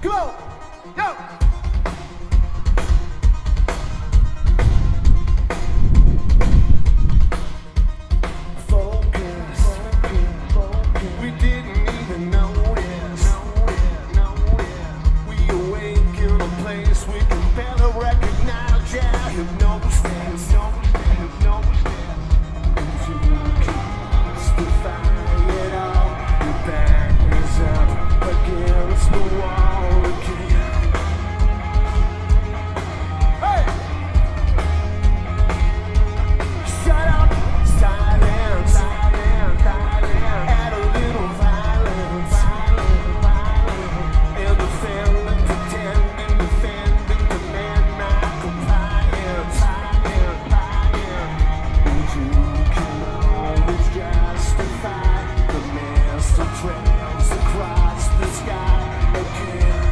Come on, yo. We didn't even notice. We awake in a place we can better recognize. Yeah, hypnosis. Justify it all. Your back is up against the wall again. Hey! Shut up, silence. Add a little violence. And defend, pretend, defend, demand my compliance. You can always justify the master trails across the sky again.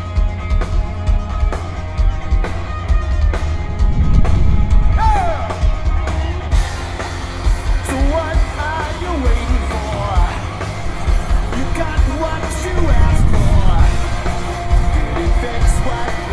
So what are you waiting for? You got what you asked for. Did it fix what